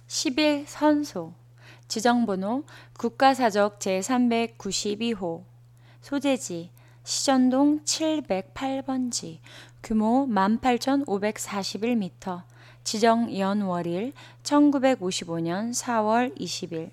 11. 선소. 지정번호 국가사적 제392호. 소재지 시전동 708번지. 규모 18,541m. 지정 연월일 1955년 4월 20일.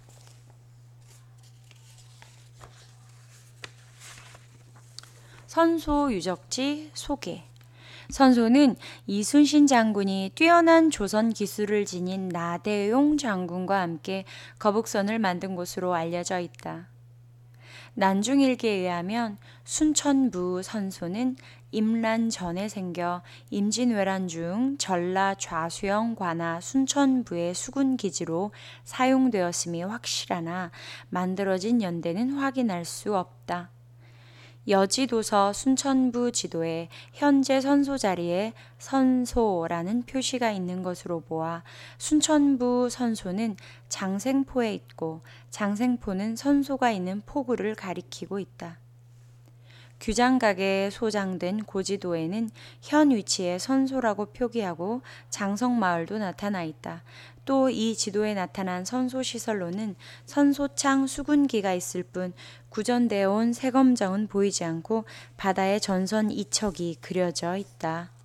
선소 유적지 소개. 선소는 이순신 장군이 뛰어난 조선 기술을 지닌 나대용 장군과 함께 거북선을 만든 곳으로 알려져 있다. 난중일기에 의하면 순천부 선소는 임란 전에 생겨 임진왜란 중 전라 좌수영 관하 순천부의 수군기지로 사용되었음이 확실하나 만들어진 연대는 확인할 수 없다. 여지도서 순천부 지도에 현재 선소 자리에 선소라는 표시가 있는 것으로 보아 순천부 선소는 장생포에 있고 장생포는 선소가 있는 포구를 가리키고 있다. 규장각에 소장된 고지도에는 현 위치에 선소라고 표기하고 장성마을도 나타나 있다. 또 이 지도에 나타난 선소시설로는 선소창 수군기가 있을 뿐 구전되어 온 세검정은 보이지 않고 바다에 전선 이척이 그려져 있다.